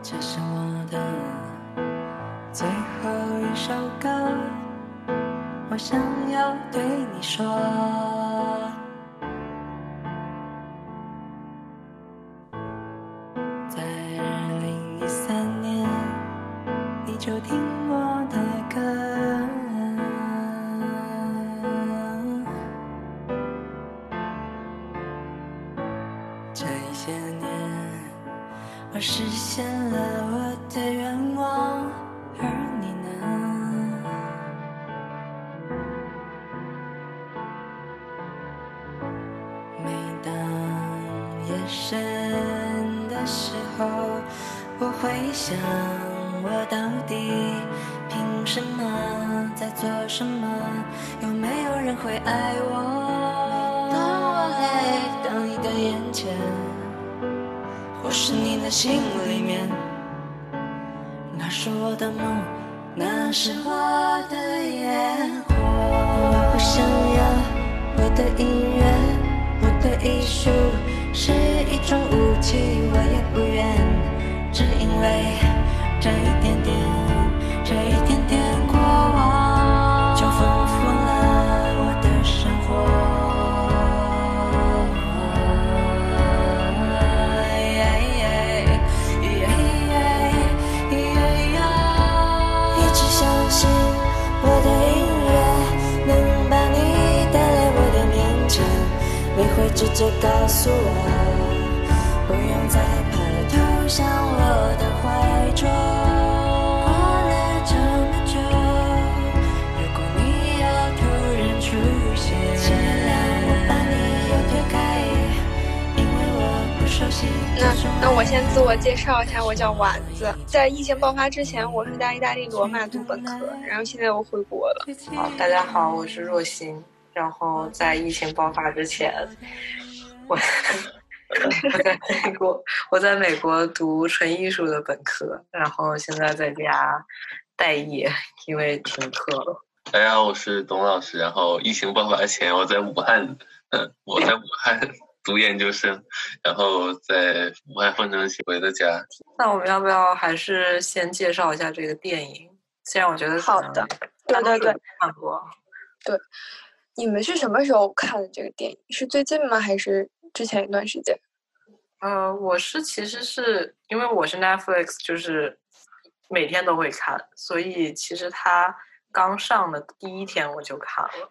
这是我的最后一首歌，我想要对你说，在2013年你就听我的歌，这一些年我实现了我的愿望，而你呢？每当夜深的时候，我会想，我到底凭什么，在做什么？有没有人会爱我？当我来到你的眼前，或是你的心里面，那是我的梦，那是我的烟火。我不想要我的音乐，我的艺术是一种武器，我也不愿，只因为这一点点过往，就丰富了我的生活。一直相信我的音乐能把你带来我的面前，你会直接告诉我，不用再怕了，投向我的怀中。过了这么久，如果你要突然出现，请原谅我把你又推开，因为我不熟悉。 那我先自我介绍一下，我叫丸子。在疫情爆发之前，我是在意大利罗马读本科，然后现在我回国了。 好，大家好，我是若欣。然后在疫情爆发之前，我在美国读纯艺术的本科，然后现在在家待业，因为停课了。 大家好，我是董老师。然后疫情爆发前，我在武汉读研究生，然后在武汉凤城回的家。 那我们要不要还是先介绍一下这个电影？虽然我觉得好的，对， 看过。 对，你们是什么时候看的这个电影？是最近吗？还是之前一段时间？ 其实是因为我是 Netflix，就是每天都会看，所以其实它刚上的第一天我就看了。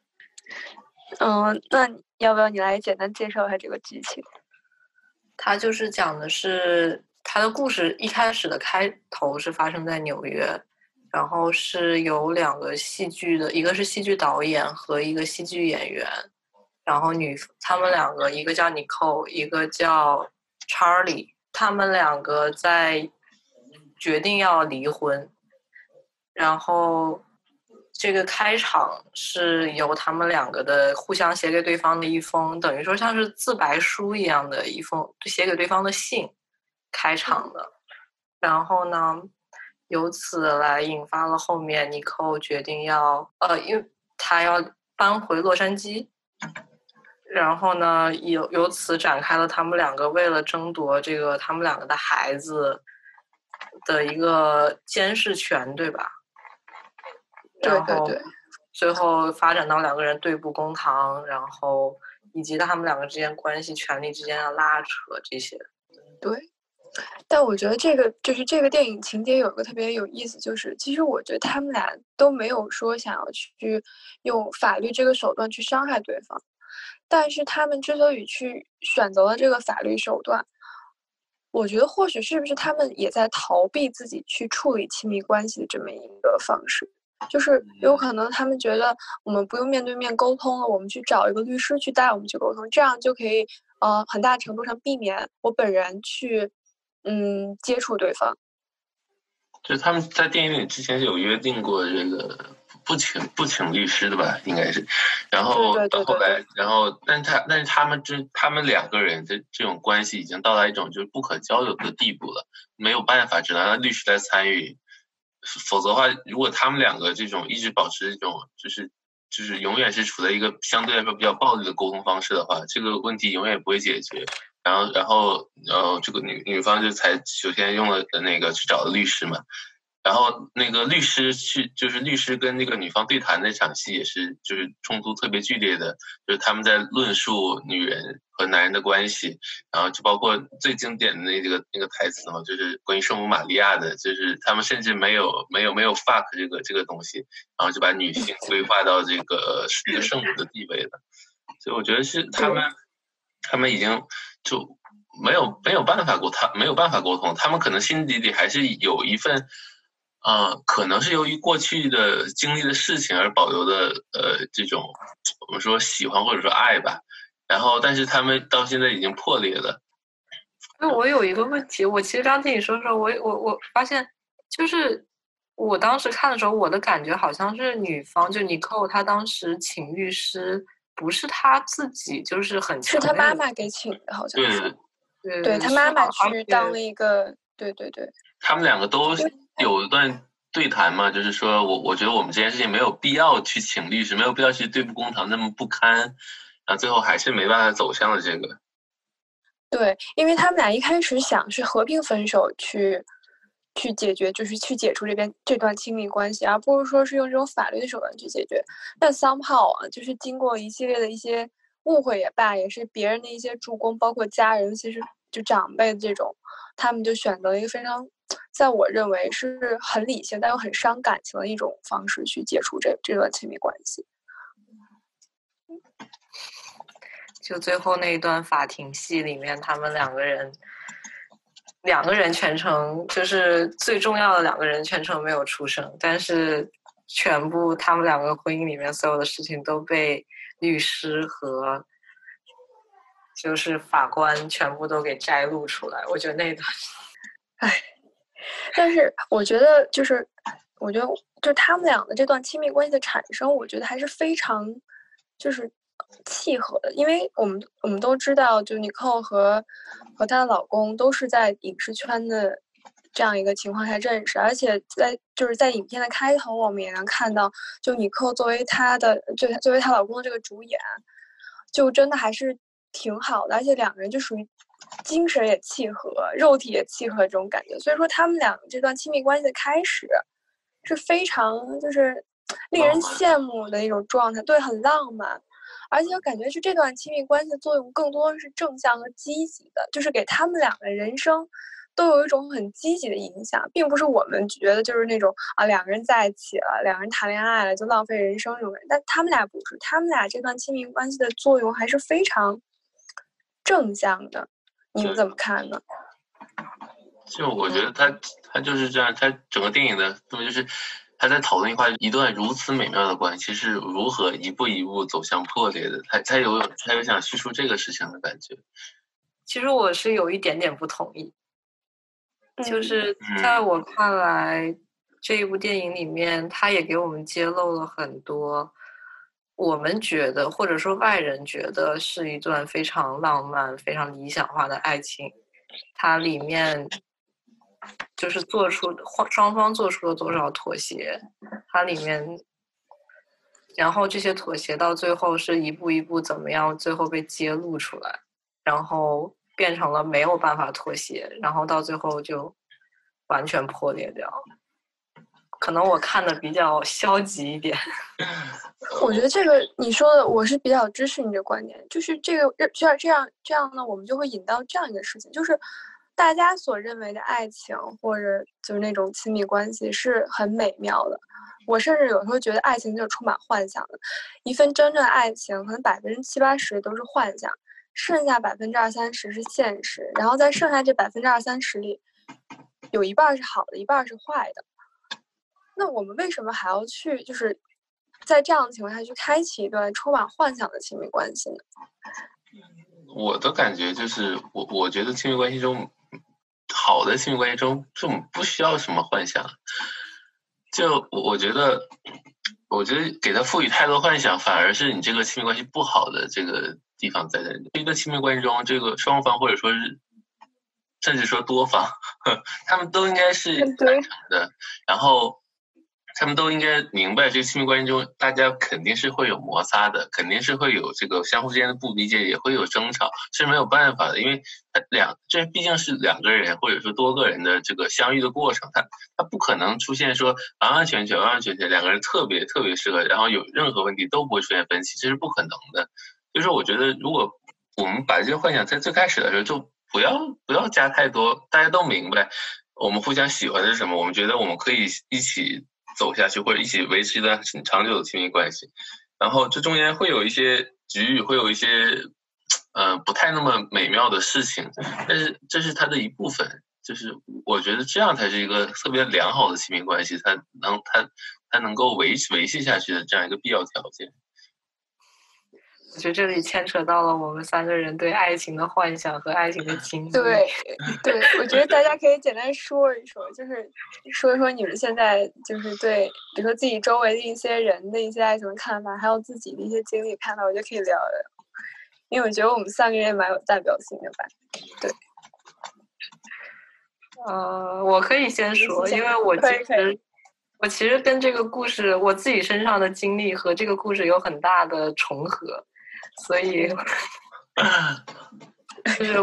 那要不要你来简单介绍一下这个剧情？ 它就是讲的是它的故事，一开始的开头是发生在纽约，然后是有两个戏剧的，一个是戏剧导演和一个戏剧演员，然后他们两个，一个叫 Nicole， 一个叫 Charlie， 他们两个在决定要离婚，然后这个开场是由他们两个的互相写给对方的一封，等于说像是自白书一样的一封写给对方的信开场的。然后呢，由此来引发了后面尼寇决定要因为他要搬回洛杉矶，然后呢由此展开了他们两个为了争夺这个他们两个的孩子的一个监视权，对吧？然后最后发展到两个人对簿公堂，然后以及他们两个之间关系、权力之间的拉扯这些。 对，但我觉得这个电影情节有一个特别有意思，就是其实我觉得他们俩都没有说想要去用法律这个手段去伤害对方，但是他们之所以去选择了这个法律手段，我觉得或许是不是他们也在逃避自己去处理亲密关系的这么一个方式。就是有可能他们觉得我们不用面对面沟通了，我们去找一个律师去带我们去沟通，这样就可以很大程度上避免我本人去接触对方。 就是他们在电影里之前是有约定过这个不请律师的吧，应该是。然后到后来，然后但是他们两个人的这种关系已经到达一种就是不可交流的地步了，没有办法，只能让律师来参与。否则的话，如果他们两个这种一直保持这种就是永远是处在一个相对来说比较暴力的沟通方式的话，这个问题永远不会解决。 然后这个女方就才首先用了那个去找了律师嘛。然后那个律师就是律师跟那个女方对谈那场戏也是就是冲突特别剧烈的，就是他们在论述女人和男人的关系，然后就包括最经典的那个台词嘛，就是关于圣母玛利亚的，就是他们甚至没有 fuck 这个东西，然后就把女性规划到这个是一个圣母的地位了。所以我觉得是他们已经就没有办法沟通，他们可能心底里还是有一份可能是由于过去的经历的事情而保留的这种我们说喜欢或者说爱吧，然后但是他们到现在已经破裂了。 那我有一个问题，我其实刚听你说的时候，我发现就是我当时看的时候，我的感觉好像是女方就尼寇她当时请律师不是她自己，就是很是她妈妈给请的，好像是。对，她妈妈去当了一个，对。 他们两个都有一段对谈嘛，就是说我觉得我们这件事情没有必要去请律师，没有必要去对簿公堂那么不堪，然后最后还是没办法走向了这个。 对，因为他们俩一开始想是和平分手去解决，就是去解除这段亲密关系，而不是说是用这种法律的手段去解决。但 somehow 啊，就是经过一系列的一些误会也罢，也是别人的一些助攻，包括家人，其实就长辈的这种，他们就选择了一个非常，在我认为是很理性但又很伤感情的一种方式去解除这段亲密关系。 就最后那一段法庭戏里面，他们两个人全程就是最重要的两个人全程没有出声，但是全部他们两个婚姻里面所有的事情都被律师和就是法官全部都给摘录出来。我觉得那一段， 但是我觉得就是他们俩的这段亲密关系的产生，我觉得还是非常就是契合的，因为我们都知道，就尼寇和她的老公都是在影视圈的这样一个情况下认识，而且在影片的开头，我们也能看到，就尼寇作为她老公的这个主演，就真的还是挺好的，而且两个人就属于精神也契合，肉体也契合这种感觉，所以说他们俩这段亲密关系的开始是非常就是令人羡慕的一种状态，对，很浪漫。而且我感觉是这段亲密关系的作用更多是正向和积极的，就是给他们两个人生都有一种很积极的影响，并不是我们觉得就是那种两个人在一起了，两个人谈恋爱了就浪费人生这种人，但他们俩不是，他们俩这段亲密关系的作用还是非常正向的，你们怎么看呢？ 就我觉得他就是这样，他整个电影的那么就是他在讨论一段如此美妙的关系是如何一步一步走向破裂的，他有想叙述这个事情的感觉。 其实我是有一点点不同意，就是在我看来，这一部电影里面，他也给我们揭露了很多我们觉得或者说外人觉得是一段非常浪漫、非常理想化的爱情，它里面就是双方做出了多少妥协，它里面，然后这些妥协到最后是一步一步怎么样，最后被揭露出来，然后变成了没有办法妥协，然后到最后就完全破裂掉。可能我看的比较消极一点。 我觉得这个你说的我是比较支持你的观点，就是这样呢，我们就会引到这样一个事情，就是大家所认为的爱情或者就是那种亲密关系是很美妙的，我甚至有时候觉得爱情就是充满幻想的，一份真正的爱情可能70%-80%都是幻想，剩下20-30%是现实，然后在剩下这20-30%里，有一半是好的，一半是坏的。那我们为什么还要去就是在这样的情况下去开启一段充满幻想的亲密关系呢？ 我的感觉就是我觉得亲密关系中好的亲密关系中这种不需要什么幻想，就我觉得给他赋予太多幻想反而是你这个亲密关系不好的这个地方在这里。一个亲密关系中这个双方或者说是甚至说多方他们都应该是坦诚的，然后他们都应该明白，这个亲密关系中大家肯定是会有摩擦的，肯定是会有这个相互之间的不理解，也会有争吵，是没有办法的，因为这毕竟是两个人或者说多个人的这个相遇的过程，他不可能出现说完完全全两个人特别特别适合，然后有任何问题都不会出现分歧，这是不可能的。就是我觉得如果我们把这些幻想在最开始的时候就不要加太多，大家都明白我们互相喜欢的是什么，我们觉得我们可以一起走下去，或者一起维持一段很长久的亲密关系，然后这中间会有一些局域，会有一些不太那么美妙的事情，但是这是它的一部分，就是我觉得这样才是一个特别良好的亲密关系，它能够维系下去的这样一个必要条件。 我觉得这里牵扯到了我们3个人对爱情的幻想和爱情的经历。 对，我觉得大家可以简单说一说，就是说一说你们现在就是对，比如说自己周围的一些人的一些爱情的看法，还有自己的一些经历看法，我觉得可以聊一聊。因为我觉得我们3个人也蛮有代表性的吧。对。 我可以先说，因为我其实跟这个故事我自己身上的经历和这个故事有很大的重合，所以就是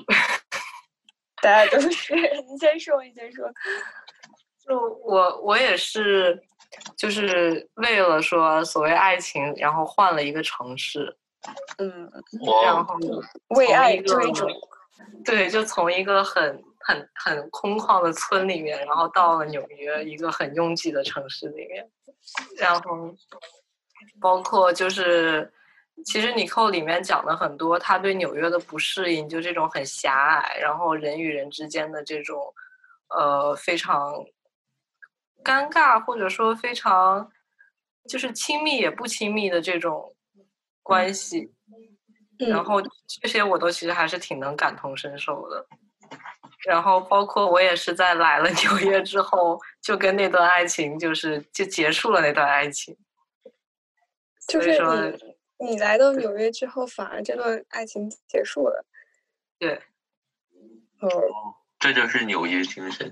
大家都是你先说。 就我也是，就是为了说所谓爱情，然后换了一个城市，然后为爱追逐， 对，就从一个很空旷的村里面，然后到了纽约一个很拥挤的城市里面，然后包括就是其实尼寇里面讲了很多他对纽约的不适应，就这种很狭隘，然后人与人之间的这种非常尴尬，或者说非常就是亲密也不亲密的这种关系，然后这些我都其实还是挺能感同身受的。然后包括我也是在来了纽约之后，就跟那段爱情就结束了那段爱情。 就是你来到纽约之后，反而这段爱情结束了。 对。 这就是纽约精神。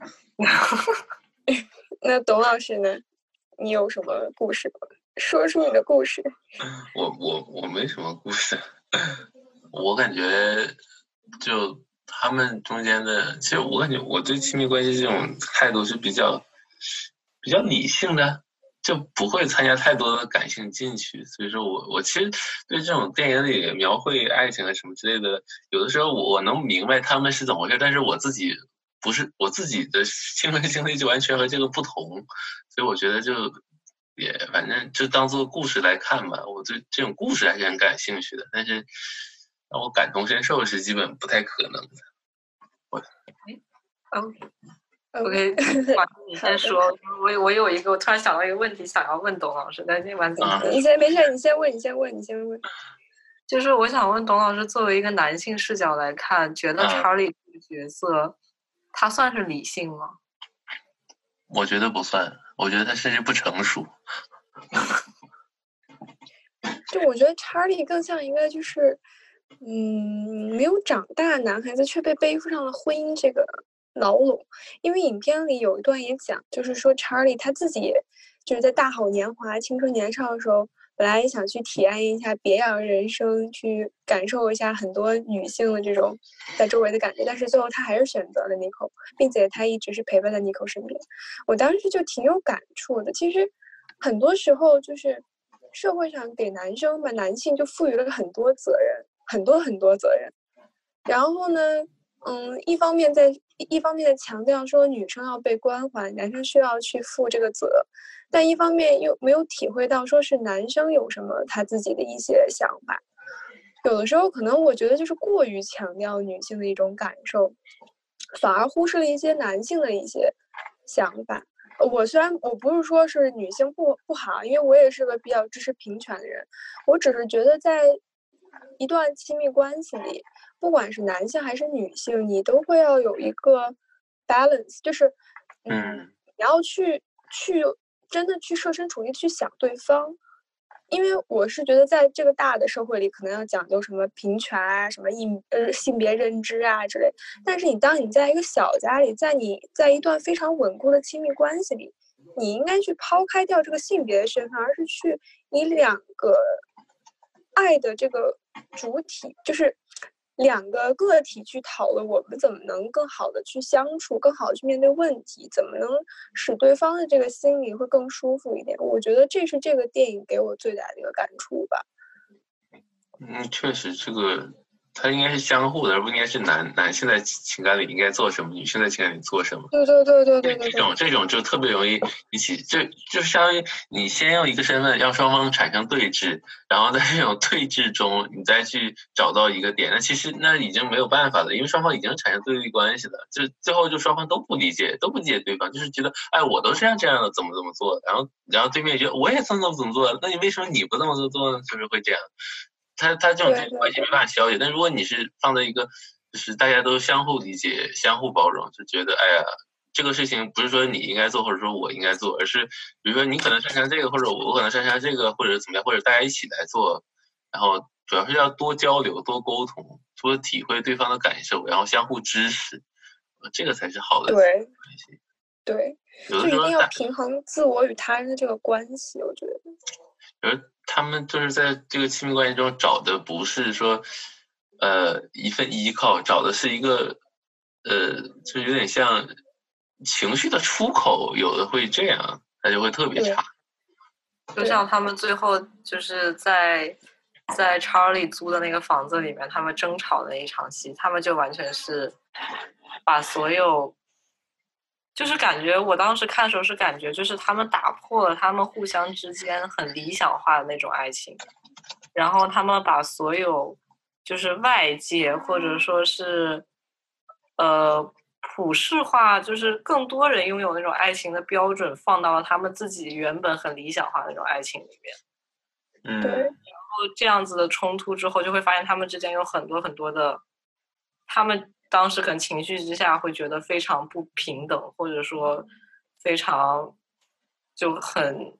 那董老师呢？你有什么故事吗？说出你的故事。 我没什么故事，我感觉就他们中间的，其实我感觉我对亲密关系这种态度是比较理性的，就不会参加太多的感性进去。所以说我其实对这种电影里描绘爱情啊什么之类的，有的时候我能明白他们是怎么回事，但是我自己的亲密经历就完全和这个不同，所以我觉得就也反正就当做故事来看吧。我对这种故事还是很感兴趣的，但是让我感同身受是基本不太可能的。 OK， 你先说。我有一个，我突然想到一个问题想要问董老师，但是完全你先没事，你先问。 就是我想问董老师，作为一个男性视角来看，觉得查理这个角色，他算是理性吗？ 我觉得不算，我觉得他甚至不成熟。 就我觉得查理更像一个就是没有长大的男孩子，却被背负上了婚姻这个牢笼。因为影片里有一段也讲，就是说查理他自己就是在大好年华、青春年少的时候，本来也想去体验一下别样人生，去感受一下很多女性的这种在周围的感觉，但是最后他还是选择了尼寇，并且他一直是陪伴在尼寇身边。我当时就挺有感触的。其实很多时候就是社会上给男生吧，男性就赋予了很多责任，很多责任。然后呢，一方面在强调说女生要被关怀，男生需要去负这个责，但一方面又没有体会到说是男生有什么他自己的一些想法。有的时候可能我觉得就是过于强调女性的一种感受，反而忽视了一些男性的一些想法。虽然我不是说是女性不好，因为我也是个比较支持平权的人，我只是觉得在一段亲密关系里，不管是男性还是女性，你都会要有一个 balance， 就是你要去真的去设身处地去想对方。因为我是觉得在这个大的社会里，可能要讲究什么平权啊，什么性别认知啊之类。但是当你在一个小家里，在一段非常稳固的亲密关系里， 你应该去抛开掉这个性别的身份，而是去以两个爱的这个主体，就是两个个体去讨论我们怎么能更好的去相处，更好的去面对问题，怎么能使对方的这个心里会更舒服一点。我觉得这是这个电影给我最大的一个感触吧。 确实，这个它应该是相互的，而不应该是男性在情感里应该做什么，女性在情感里做什么。 对。 这种就特别容易一起，就相当于你先用一个身份让双方产生对峙，然后在这种对峙中，你再去找到一个点，那其实那已经没有办法了，因为双方已经产生对立关系了，就最后就双方都不理解对方，就是觉得哎，我都是这样的，怎么做，然后对面觉得我也这么做，那你为什么你不这么做呢？就是会这样。他这种关系没办法消解，但如果你是放在一个就是大家都相互理解、相互包容，就觉得哎呀，这个事情不是说你应该做或者说我应该做，而是比如说你可能擅长这个，或者我可能擅长这个，或者怎么样，或者大家一起来做，然后主要是要多交流、多沟通、多体会对方的感受，然后相互支持，这个才是好的关系。 对，就一定要平衡自我与他人的这个关系，我觉得。 而他们就是在这个亲密关系中找的不是说，一份依靠，找的是一个，就有点像情绪的出口，有的会这样，他就会特别差。 就像他们最后就是在查理租的那个房子里面，他们争吵的那一场戏，他们就完全是把所有。就是感觉我当时看的时候是感觉就是他们打破了他们互相之间很理想化的那种爱情，然后他们把所有就是外界或者说是普世化，就是更多人拥有那种爱情的标准放到了他们自己原本很理想化的那种爱情里面。 对。然后这样子的冲突之后，就会发现他们之间有很多很多的，他们当时可能情绪之下会觉得非常不平等，或者说非常就很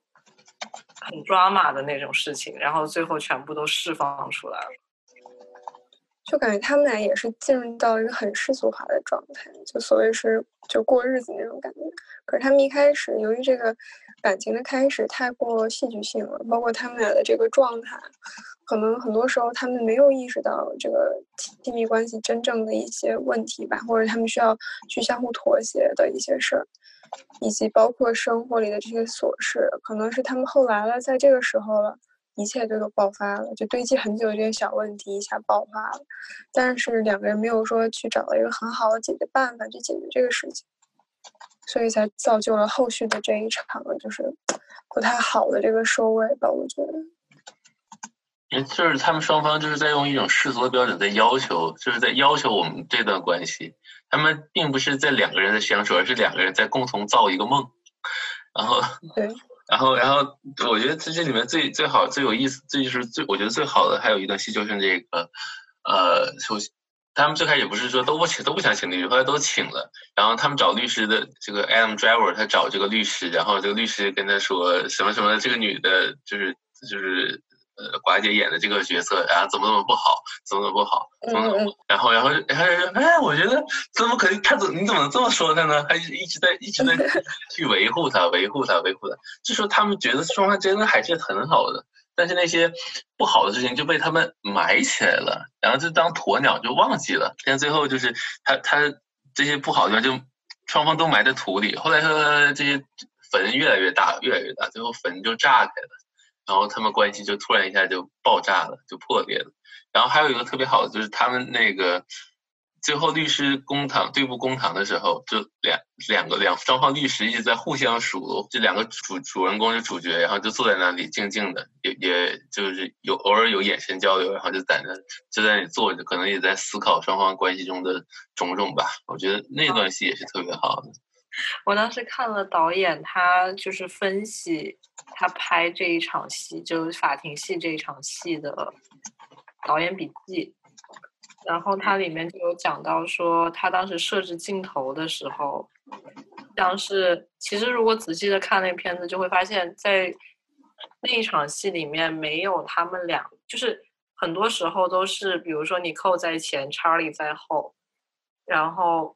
drama的那种事情，然后最后全部都释放出来了。 就感觉他们俩也是进入到一个很世俗化的状态，就所谓是就过日子那种感觉。可是他们一开始由于这个感情的开始太过戏剧性了，包括他们俩的这个状态，可能很多时候他们没有意识到这个亲密关系真正的一些问题吧，或者他们需要去相互妥协的一些事儿，以及包括生活里的这些琐事，可能是他们后来了，在这个时候了，一切都爆发了，就堆积很久这些小问题一下爆发了，但是两个人没有说去找到一个很好的解决办法去解决这个事情，所以才造就了后续的这一场就是不太好的这个收尾吧，我觉得。 就是他们双方就是在用一种世俗的标准在要求，就是在要求我们这段关系。他们并不是在两个人的相处，而是两个人在共同造一个梦。然后， 对。 然后，我觉得这里面最好、最有意思，这就是我觉得最好的。还有一段戏就是这个，他们最开始不是说都不想请律师，后来都请了。然后他们找律师的这个 Adam Driver， 他找这个律师，然后这个律师跟他说什么什么，这个女的就是寡姐演的这个角色，然后怎么不好，然后哎，我觉得怎么可能？你怎么能这么说他呢？还一直在去维护他，就说他们觉得双方真的还是很好的，但是那些不好的事情就被他们埋起来了，然后就当鸵鸟就忘记了。但最后就是他这些不好的地方就双方都埋在土里，后来说这些坟越来越大，最后坟就炸开了。然后他们关系就突然一下就爆炸了，就破裂了。然后还有一个特别好的就是他们那个最后律师对簿公堂的时候，就双方律师一直在互相数落，这两个主人公是主角，然后就坐在那里静静的，也就是偶尔有眼神交流，然后就在那里坐着，可能也在思考双方关系中的种种吧。我觉得那段戏也是特别好的。 我当时看了导演他就是分析他拍这一场戏，就是法庭戏这一场戏的导演笔记，然后它里面就有讲到说他当时设置镜头的时候，像是其实如果仔细的看那片子就会发现在那一场戏里面没有他们俩，就是很多时候都是比如说Nicole在前 Charlie 在后，然后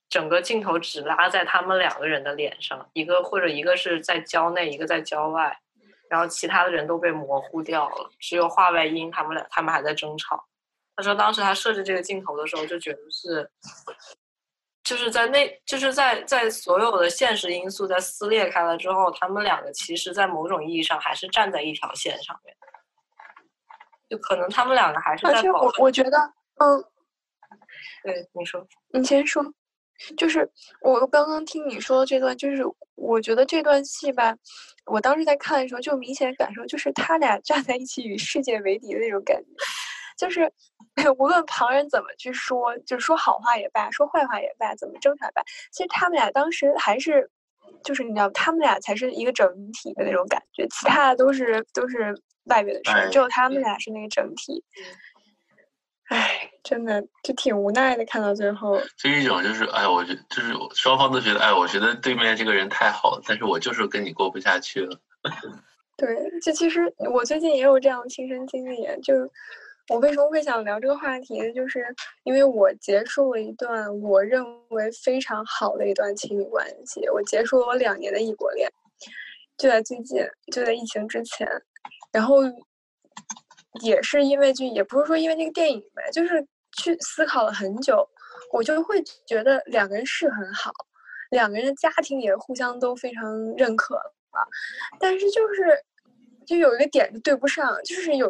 整个镜头只拉在他们2个人的脸上，一个是在郊内，一个在郊外，然后其他的人都被模糊掉了，只有华外音他们还在争吵。他说当时他设置这个镜头的时候就觉得是就是在所有的现实因素在撕裂开了之后，他们2个其实在某种意义上还是站在一条线上面，就可能他们2个还是在保护。 我觉得对，你说， 你先说。就是我刚刚听你说的这段，就是我觉得这段戏吧，我当时在看的时候就明显感受，就是他俩站在一起与世界为敌的那种感觉，就是无论旁人怎么去说，就说好话也罢，说坏话也罢，怎么争吵也罢，其实他们俩当时还是，就是你知道，他们俩才是一个整体的那种感觉，其他的都是外边的事，只有他们俩是那个整体。哎，真的就挺无奈的，看到最后。 这一种就是，我觉得就是双方都觉得，我觉得对面这个人太好了，但是我就是跟你过不下去了。 对，就其实我最近也有这样的亲身经历，就我为什么会想聊这个话题呢？就是因为我结束了一段我认为非常好的一段亲密关系，我结束了我2年的异国恋，就在最近，就在疫情之前，然后。也是因为也不是说因为那个电影吧，就是去思考了很久，我就会觉得2个人是很好，2个人的家庭也互相都非常认可了，但是就有一个点对不上，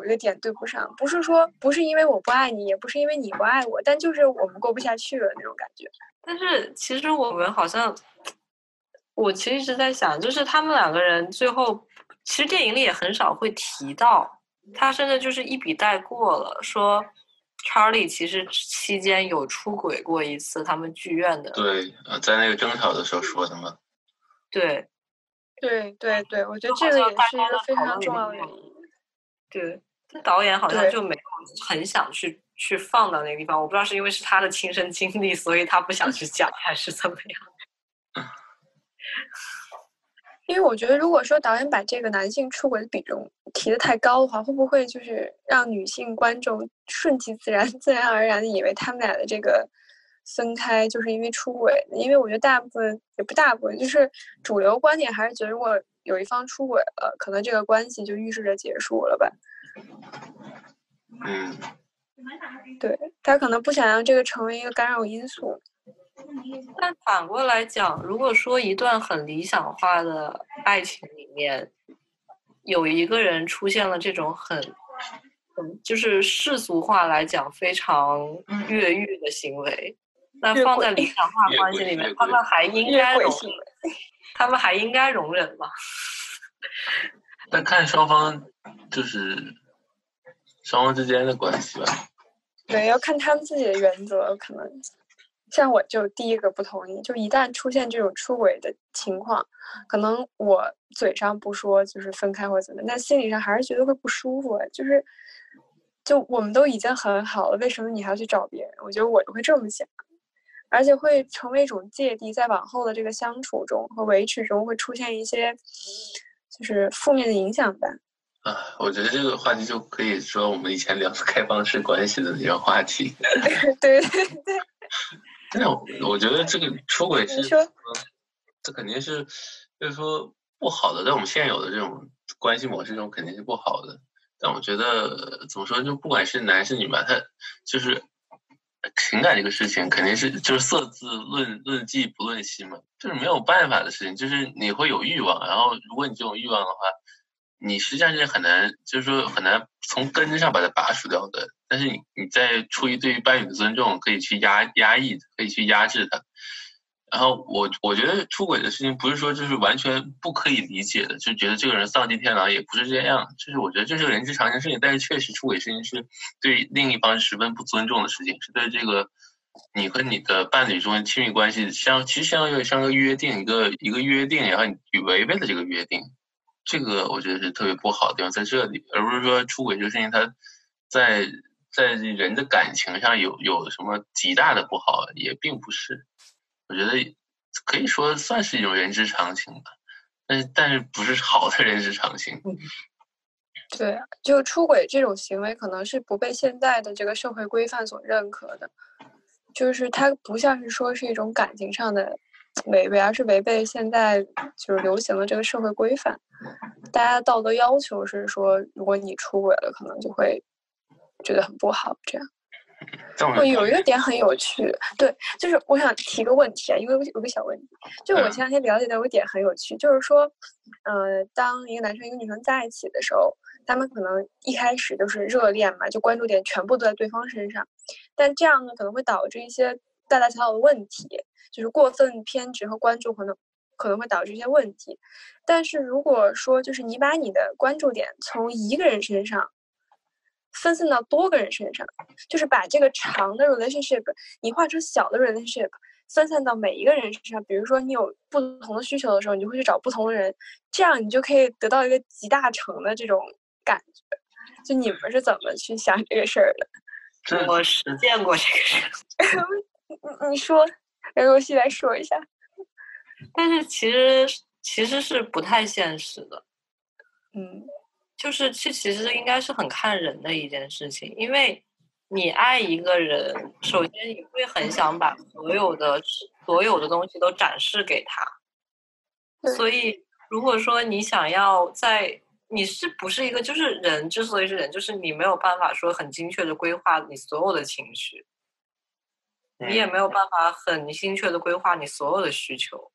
不是因为我不爱你，也不是因为你不爱我，但就是我们过不下去了那种感觉。 但是其实我们好像，我其实一直在想，就是他们2个人最后，其实电影里也很少会提到。他甚至就是一笔带过了，说 Charlie 其实期间有出轨过一次他们剧院的。 对，在那个争吵的时候说的嘛。 对， 我觉得这个也是一个非常重要的原因。 对，这导演好像就没有很想去放到那个地方，我不知道是因为是他的亲身经历，所以他不想去讲，还是怎么样。 因为我觉得，如果说导演把这个男性出轨的比重提得太高的话，会不会就是让女性观众顺其自然而然的以为他们俩的这个分开就是因为出轨？因为我觉得大部分也不大部分，就是主流观点还是觉得，如果有一方出轨了，可能这个关系就预示着结束了吧。对，他可能不想让这个成为一个干扰因素。 但反过来讲，如果说一段很理想化的爱情里面，有一个人出现了这种就是世俗化来讲非常越狱的行为，那放在理想化关系里面，他们还应该容忍吗？ 但看双方之间的关系吧。 对，要看他们自己的原则，可能。像我就第一个不同意，就一旦出现这种出轨的情况，可能我嘴上不说就是分开或怎么，但心理上还是觉得会不舒服。就我们都已经很好了，为什么你还要去找别人？我觉得我会这么想，而且会成为一种芥蒂，在往后的这个相处中和维持中会出现一些就是负面的影响吧。 我觉得这个话题就可以说我们以前聊开放式关系的那种话题。 对。 但我觉得这个出轨是，这肯定是，就是说不好的，在我们现有的这种关系模式中肯定是不好的。但我觉得怎么说，就不管是男是女吧，他就是情感这个事情肯定是就是色字论迹不论心嘛，就是没有办法的事情，就是你会有欲望，然后如果你这种欲望的话，你实际上是很难，就是说很难从根上把它拔除掉的。但是你在出于对于伴侣的尊重，可以去压抑，可以去压制它。然后我觉得出轨的事情不是说就是完全不可以理解的，就觉得这个人丧尽天良，也不是这样。就是我觉得这是个人之常情事情，但是确实出轨事情是对另一方十分不尊重的事情，是对这个你和你的伴侣中的亲密关系其实相当于像个约定，一个约定，然后你违背了这个约定。这个我觉得是特别不好的地方在这里，而不是说出轨这个事情它在人的感情上有什么极大的不好，也并不是。我觉得可以说算是一种人之常情吧，但是不是好的人之常情。 对，就出轨这种行为可能是不被现在的这个社会规范所认可的。 就是它不像是说是一种感情上的违背，而是违背现在就是流行的这个社会规范。大家的道德要求是说，如果你出轨了，可能就会觉得很不好。这样，我有一个点很有趣，对，就是我想提个问题啊，因为有个小问题，就是我前两天了解到有个点很有趣，就是说，当一个男生一个女生在一起的时候，他们可能一开始都是热恋嘛，就关注点全部都在对方身上，但这样呢可能会导致一些大大小小的问题，就是过分偏执和关注可能会导致一些问题。但是如果说就是你把你的关注点从一个人身上分散到多个人身上，就是把这个长的 relationship 你画成小的 relationship 分散到每一个人身上，比如说你有不同的需求的时候，你就会去找不同的人，这样你就可以得到一个集大成的这种感觉。就你们是怎么去想这个事儿的？ 我实践过这个事你说，让若曦来说一下。 但是其实是不太现实的。就是其实应该是很看人的一件事情，因为你爱一个人，首先你会很想把所有的东西都展示给他，所以如果说你想要你是不是一个，就是人之所以是人，就是你没有办法说很精确的规划你所有的情绪，你也没有办法很精确的规划你所有的需求。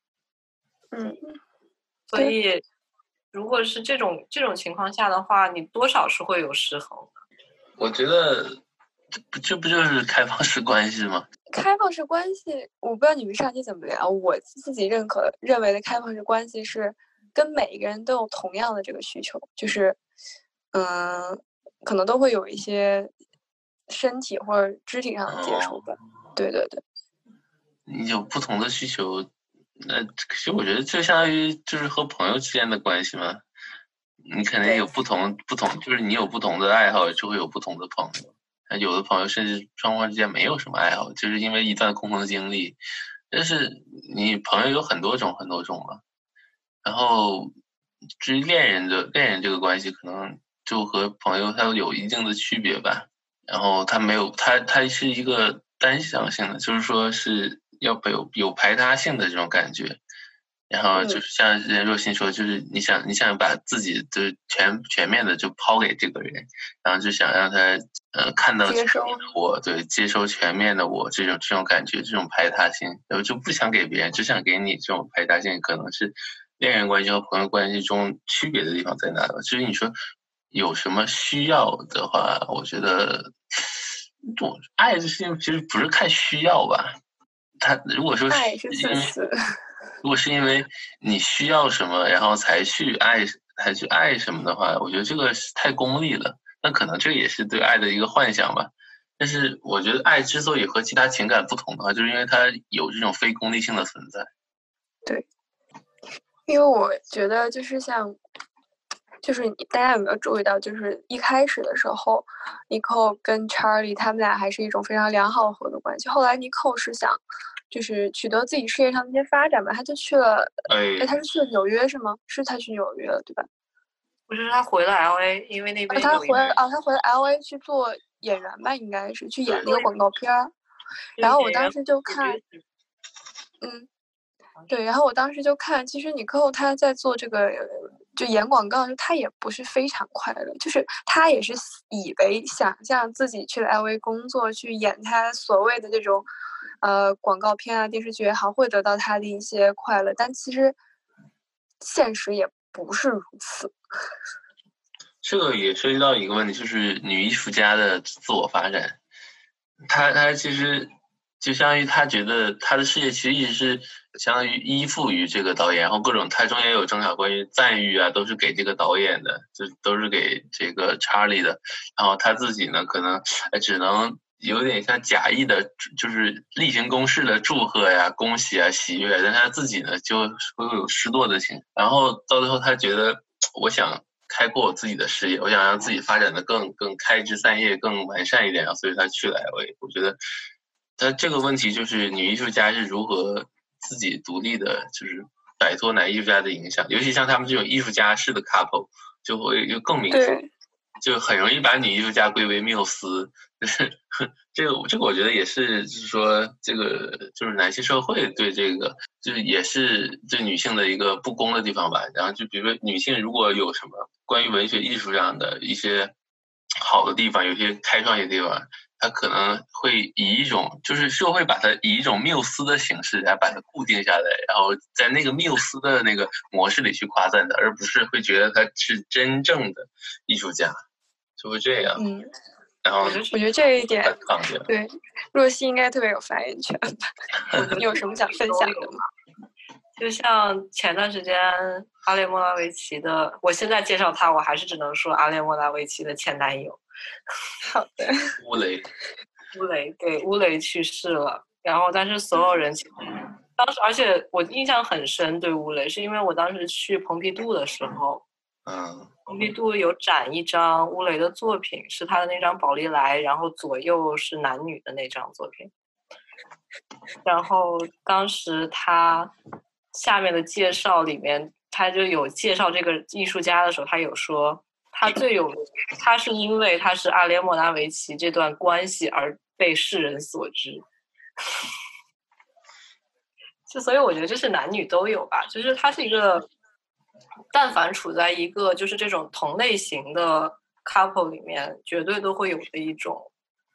所以如果是这种情况下的话，你多少是会有失衡的。 我觉得这不就是开放式关系吗？ 开放式关系，我不知道你们上期怎么聊，我自己认为的开放式关系是跟每一个人都有同样的这个需求，就是可能都会有一些身体或者肢体上的接触吧。对对对， 你有不同的需求，那其实我觉得就相当于就是和朋友之间的关系嘛。你肯定有不同，就是你有不同的爱好，就会有不同的朋友。有的朋友甚至双方之间没有什么爱好，就是因为一段共同经历。但是你朋友有很多种嘛。然后至于恋人这个关系，可能就和朋友它有一定的区别吧。然后它是一个单向性的，就是说是要有排他性的这种感觉。然后就是像若曦说，就是你想把自己就是全面的就抛给这个人，然后就想让他看到全面的我，对，接收全面的我这种感觉，这种排他性，然后就不想给别人，只想给你这种排他性，可能是恋人关系和朋友关系中区别的地方在哪吧。至于你说有什么需要的话，我觉得这种爱这事情其实不是看需要吧。他如果说爱是自私。 如果是因为你需要什么，然后才去爱什么的话，我觉得这个太功利了。那可能这也是对爱的一个幻想吧。但是我觉得爱之所以和其他情感不同的话，就是因为它有这种非功利性的存在。 对，因为我觉得就是大家有没有注意到，就是一开始的时候，Nicole 跟 Charlie 他们俩还是一种非常良好的合作关系。后来 Nicole 是想就是取得自己事业上的一些发展吧，他就去了，他是去了纽约是吗？是他去纽约了对吧？ 不是，他回了 LA， 因为那边他回了 LA 去做演员吧，应该是去演那个广告片。然后我当时就看，对，然后我当时就看，其实Nicole他在做这个就演广告的时候，他也不是非常快乐，就是他也是以为想象自己去了 LA 工作，去演他所谓的这种广告片啊、电视剧也好，会得到他的一些快乐，但其实现实也不是如此。 这个也涉及到一个问题，就是女艺术家的自我发展。她其实就相当于她觉得她的事业其实一直是相当于依附于这个导演，然后各种她中间有争吵，关于赞誉啊都是给这个导演的，就都是给这个 Charlie 的。然后她自己呢，可能只能有点像假意的，就是例行公事的祝贺呀、恭喜啊、喜悦，但她自己呢就会有失落的情绪。然后到最后，她觉得我想开阔我自己的事业，我想让自己发展的更开枝散叶、更完善一点，所以他去了 LA。我觉得他这个问题就是女艺术家是如何自己独立的，就是摆脱男艺术家的影响，尤其像他们这种艺术家式的 couple 就会更明显。 就很容易把女艺术家归为缪斯，就是这个我觉得也是，就是说这个就是男性社会对这个就是也是对女性的一个不公的地方吧。然后就比如说女性如果有什么关于文学艺术上的一些好的地方，有些开创性的地方，他可能会以一种就是社会把它以一种缪斯的形式来把它固定下来，然后在那个缪斯的那个模式里去夸赞的，而不是会觉得他是真正的艺术家，就会这样。然后我觉得这一点对若曦应该特别有发言权吧。你有什么想分享的吗？ 就像前段时间阿列莫拉维奇的，我现在介绍他，我还是只能说阿列莫拉维奇的前男友。 好的。 乌雷， 对，乌雷去世了。然后，但是所有人其实当时，而且我印象很深，对乌雷是因为我当时去蓬皮杜的时候，蓬皮杜有展一张乌雷的作品，是他的那张宝丽来，然后左右是男女的那张作品。然后当时他下面的介绍里面，他就有介绍这个艺术家的时候，他有说他最有名，他是因为他是阿列莫拉维奇这段关系而被世人所知。就所以我觉得这是男女都有吧，就是他是一个，但凡处在一个就是这种同类型的 couple 里面，绝对都会有的一种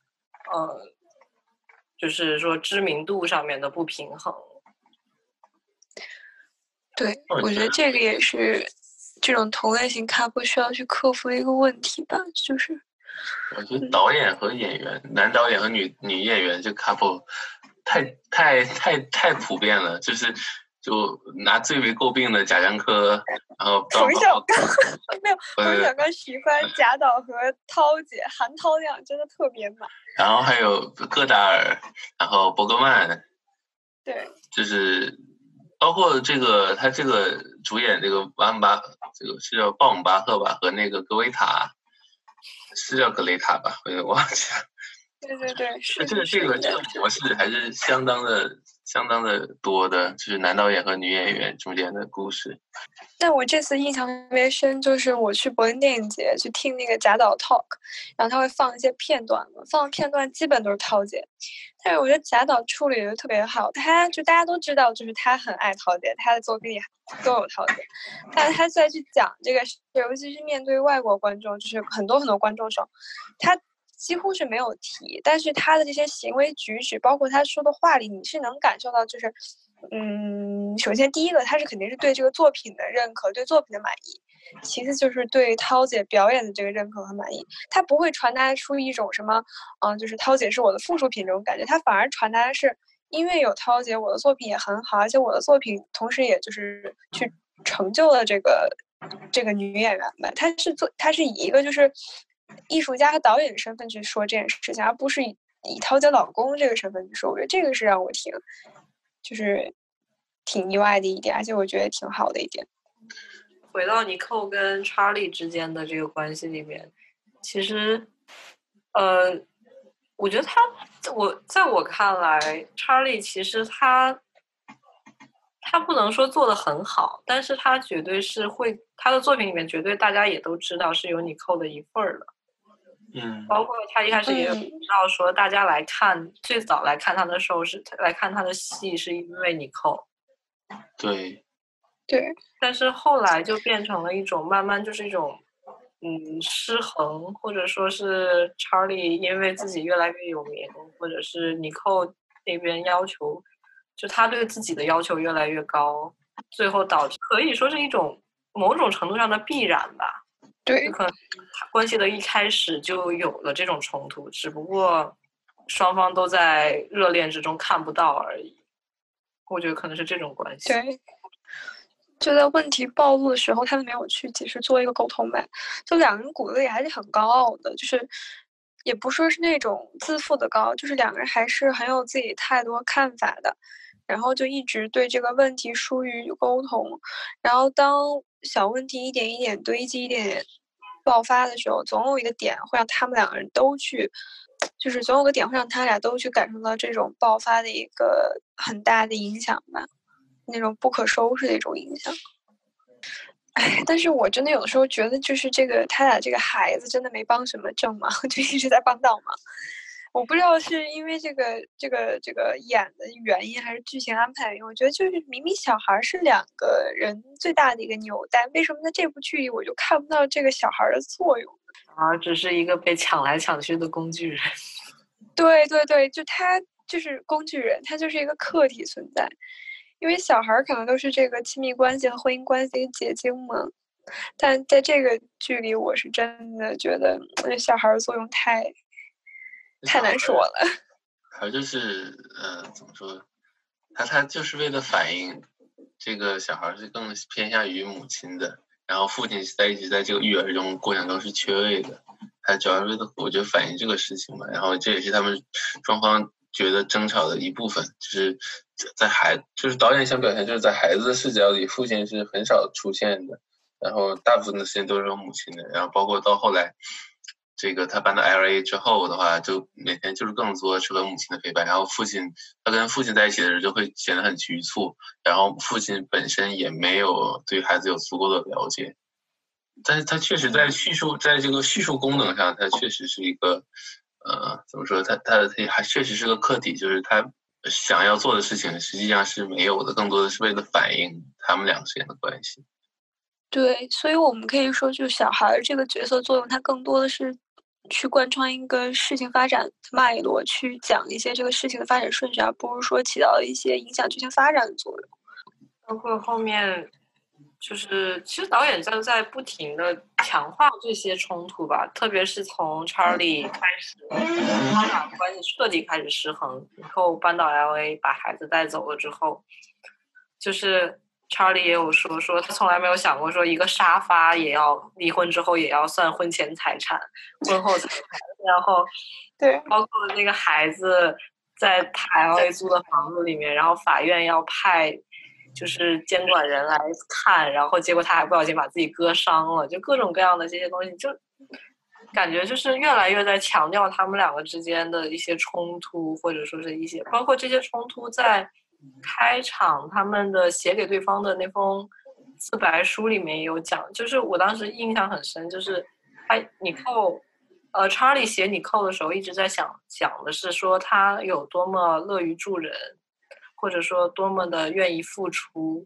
就是说知名度上面的不平衡。 对，我觉得这个也是这种同类型 couple 需要去克服的一个问题吧，就是我觉得导演和演员，男导演和女演员这 couple 太普遍了，就拿最为诟病的贾樟柯，然后冯小刚没有，冯小刚喜欢贾导和涛姐，韩涛亮真的特别满。 然后还有戈达尔，然后伯格曼， 对， 就是包括这个他这个主演这个这个是叫鲍姆巴赫吧，和那个格维塔，是叫格雷塔吧，我也忘记了。 对，是这个模式还是相当的多的，就是男导演和女演员中间的故事。 但我这次印象特别深，就是我去柏林电影节去听那个贾导 talk， 然后他会放一些片段嘛，放的片段基本都是涛姐，但是我觉得贾导处理的特别好，他就大家都知道，就是他很爱涛姐，他的作品里都有涛姐，但是他再去讲这个，尤其是面对外国观众，就是很多观众的时候，他几乎是没有提，但是他的这些行为举止，包括他说的话里，你是能感受到，就是首先第一个，他是肯定是对这个作品的认可，对作品的满意，其次就是对涛姐表演的这个认可和满意，他不会传达出一种什么就是涛姐是我的附属品这种感觉，他反而传达的是因为有涛姐，我的作品也很好，而且我的作品同时也就是去成就了这个女演员吧，他是以一个就是艺术家和导演的身份去说这件事情，而不是以涛姐老公这个身份去说。我觉得这个是让我挺意外的一点，而且我觉得挺好的一点。 回到尼寇跟查理之间的这个关系里面，其实我觉得在我看来，查理其实他不能说做得很好，但是他绝对是他的作品里面绝对大家也都知道是有尼寇的一份儿的。包括他一开始也有提到说，大家最早来看他的时候是来看他的戏，是因为尼寇。 对。 但是后来就变成了一种慢慢就是一种失衡，或者说是查理因为自己越来越有名，或者是尼寇那边要求，就他对自己的要求越来越高，最后导致可以说是一种某种程度上的必然吧。 对， 可能关系的一开始就有了这种冲突，只不过双方都在热恋之中看不到而已。我觉得可能是这种关系。 对，就在问题暴露的时候，他们没有去及时做一个沟通呗。就两人骨子里还是很高傲的，就是也不说是那种自负的高，就是两个人还是很有自己态度和看法的。然后就一直对这个问题疏于沟通，然后当小问题一点一点堆积，一点点爆发的时候，总有一个点会让他们两个人都去，就是总有个点会让他俩都去感受到这种爆发的一个很大的影响吧，那种不可收拾的一种影响。 但是我真的有的时候觉得，就是他俩这个孩子真的没帮什么正忙，就一直在帮倒忙。我不知道是因为这个演的原因，还是剧情安排原因。我觉得就是明明小孩是两个人最大的一个纽带，为什么在这部剧里我就看不到这个小孩的作用？ 只是一个被抢来抢去的工具人。 对对对，就他就是工具人，他就是一个客体存在。因为小孩可能都是这个亲密关系和婚姻关系的结晶嘛，但在这个剧里，我是真的觉得小孩的作用太难说了。 还就是怎么说？他就是为了反映这个小孩是更偏向于母亲的，然后父亲一直在这个育儿中过程中是缺位的，他主要是为了我觉得反映这个事情嘛。然后这也是他们双方觉得争吵的一部分，就是就是导演想表现，就是在孩子的视角里，父亲是很少出现的，然后大部分的时间都是有母亲的。然后包括到后来，这个他搬到 LA 之后的话，就每天就是更多是和母亲的陪伴。然后他跟父亲在一起的时候就会显得很局促，然后父亲本身也没有对孩子有足够的了解。但是他确实在这个叙述功能上，他确实是一个怎么说？他还确实是个客体，就是他想要做的事情实际上是没有的，更多的是为了反映他们两个之间的关系。 对，所以我们可以说，就小孩这个角色作用，它更多的是去贯穿一个事情发展脉络，去讲一些这个事情的发展顺序，而不是说起到一些影响剧情发展的作用。 包括后面就是其实导演在不停的强化这些冲突吧，特别是从 Charlie 开始，他俩关系彻底开始失衡，然后搬到 LA 把孩子带走了之后，就是 Charlie 也有说他从来没有想过说一个沙发也要离婚之后也要算婚前财产、婚后财产，然后对， 包括那个孩子在他 LA 租的房子里面，然后法院要派就是监管人来看，然后结果他还不小心把自己割伤了，就各种各样的这些东西，就感觉就是越来越在强调他们两个之间的一些冲突，或者说是一些包括这些冲突在开场他们的写给对方的那封自白书里面也有讲，就是我当时印象很深，就是Charlie 写你扣的时候一直在讲的是说他有多么乐于助人，或者说多么的愿意付出。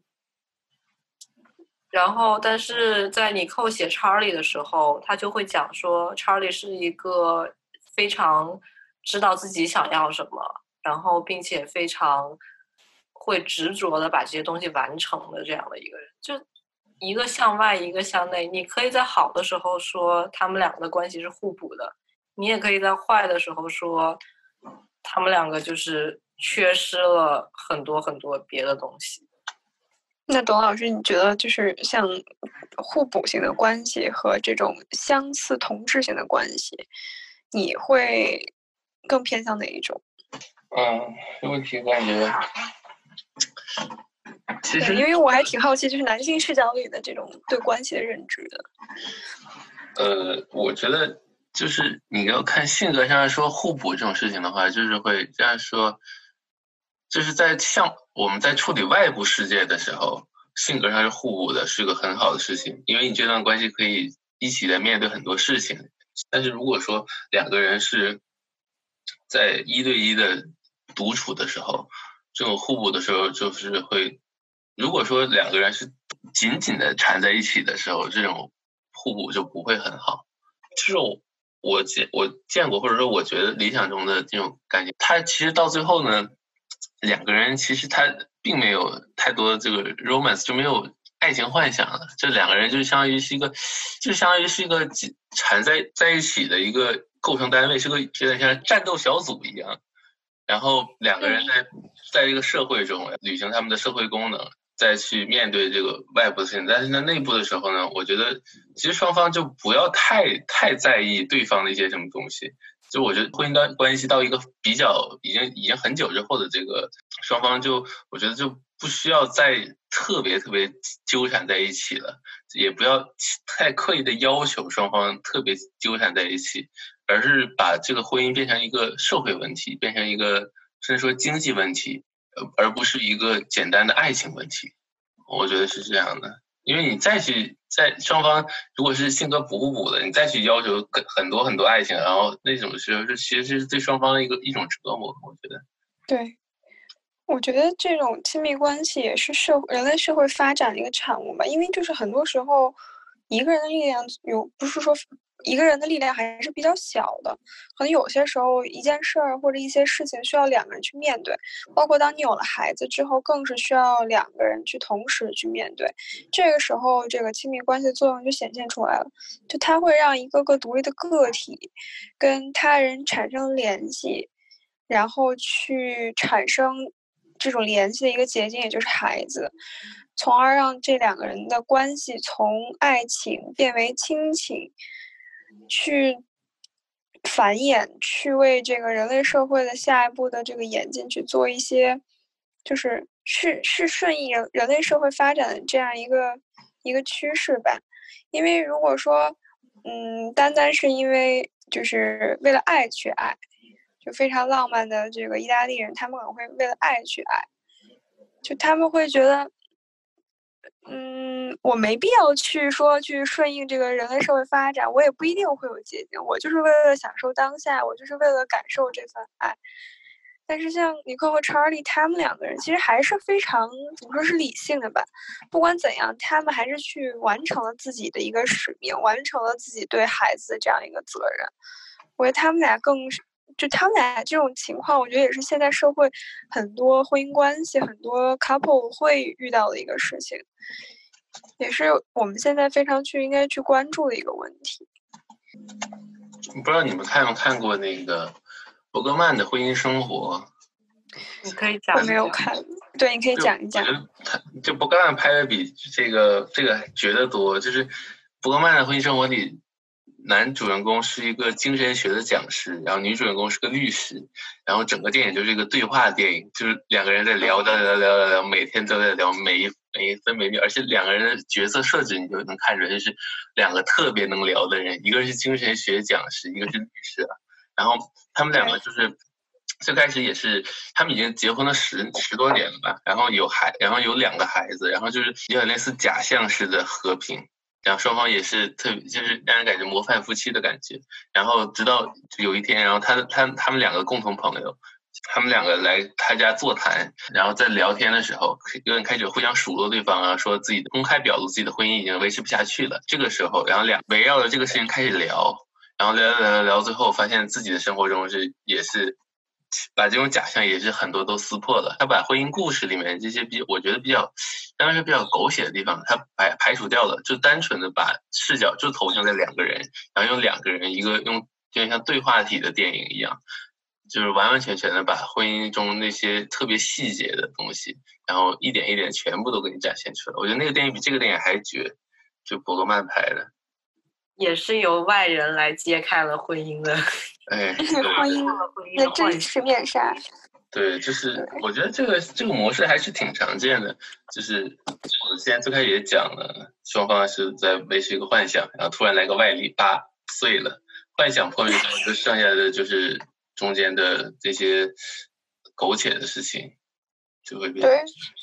然后但是在你扣写 Charlie 的时候，他就会讲说 Charlie 是一个非常知道自己想要什么，然后并且非常会执着的把这些东西完成的这样的一个人，就一个向外一个向内。你可以在好的时候说他们两个的关系是互补的，你也可以在坏的时候说他们两个就是缺失了很多很多别的东西。 那董老师，你觉得就是像互补型的关系和这种相似同质型的关系，你会更偏向哪一种？ 这问题感觉其实因为我还挺好奇，就是男性视角里的这种对关系的认知的。我觉得就是你要看性格上说互补这种事情的话，就是会这样说，就是像我们在处理外部世界的时候，性格上是互补的，是个很好的事情，因为你这段关系可以一起来面对很多事情。但是如果说两个人是在1对1的独处的时候，这种互补的时候就是会，如果说两个人是紧紧的缠在一起的时候，这种互补就不会很好。这种我见过，或者说我觉得理想中的这种感觉，他其实到最后呢，两个人其实他并没有太多的这个 romance， 就没有爱情幻想了。这两个人就相当于是一个缠在一起的一个构成单位，是个有点像战斗小组一样。然后两个人在这个社会中履行他们的社会功能，再去面对这个外部的事情。但是在内部的时候呢，我觉得其实双方就不要太在意对方的一些什么东西。就我觉得婚姻关系到一个比较已经很久之后的这个双方，我觉得就不需要再特别纠缠在一起了，也不要太刻意的要求双方特别纠缠在一起，而是把这个婚姻变成一个社会问题，变成一个甚至说经济问题，而不是一个简单的爱情问题。我觉得是这样的。 因为你再去在双方如果是性格不互补的，你再去要求很多很多爱情，然后那种时候其实是对双方的一种折磨，我觉得。 对，我觉得这种亲密关系也是人类社会发展的一个产物吧，因为就是很多时候一个人的力量不是说一个人的力量还是比较小的，可能有些时候一件事儿或者一些事情需要两个人去面对，包括当你有了孩子之后，更是需要两个人去同时去面对。这个时候，这个亲密关系的作用就显现出来了，就它会让一个个独立的个体跟他人产生联系，然后去产生这种联系的一个捷径，也就是孩子。从而让这两个人的关系从爱情变为亲情，去繁衍，去为这个人类社会的下一步的这个演进去做一些，就是顺应人类社会发展的这样一个趋势吧。因为如果说，单单是因为就是为了爱去爱，就非常浪漫的这个意大利人，他们可能会为了爱去爱，就他们会觉得。我没必要去顺应这个人类社会发展，我也不一定会有捷径。我就是为了享受当下，我就是为了感受这份爱。但是像尼克和查理他们两个人，其实还是非常怎么说是理性的吧。不管怎样，他们还是去完成了自己的一个使命，完成了自己对孩子的这样一个责任。我觉得他们俩他们俩这种情况，我觉得也是现在社会很多婚姻关系、很多 couple 会遇到的一个事情，也是我们现在非常应该去关注的一个问题。 不知道你们看没看过那个伯格曼的婚姻生活？ 你可以讲。 我没有看，对，你可以讲一讲。 就伯格曼拍的比这个绝得多，就是伯格曼的婚姻生活里。男主人公是一个精神学的讲师，然后女主人公是个律师，然后整个电影就是一个对话电影，就是两个人在聊，每天都在聊，每一分每秒，而且两个人的角色设置你就能看出来，就是两个特别能聊的人，一个是精神学讲师，一个是律师，然后他们两个就是最开始也是他们已经结婚了十多年了吧，然后有2个孩子，然后就是有点类似假象式的和平。然后双方也是就是让人感觉模范夫妻的感觉，然后直到有一天，然后他们两个共同朋友，他们两个来他家座谈，然后在聊天的时候，有点开始互相数落对方啊，说自己公开表露自己的婚姻已经维持不下去了。这个时候，然后围绕着这个事情开始聊，然后聊，最后发现自己的生活中也是。把这种假象也是很多都撕破了，他把婚姻故事里面这些我觉得当然是比较狗血的地方，他排除掉了，就单纯的把视角就投向这两个人，然后用两个人一个用就像对话体的电影一样，就是完完全全的把婚姻中那些特别细节的东西，然后一点一点全部都给你展现出来。我觉得那个电影比这个电影还绝，就伯格曼拍的。 也是由外人来揭开了婚姻的， 婚姻的真实面纱。 对，就是我觉得这个模式还是挺常见的，就是我之前最开始也讲了，双方是在维持一个幻想，然后突然来个外力，啪碎了，幻想破灭之后，就剩下的就是中间的这些苟且的事情，就会变。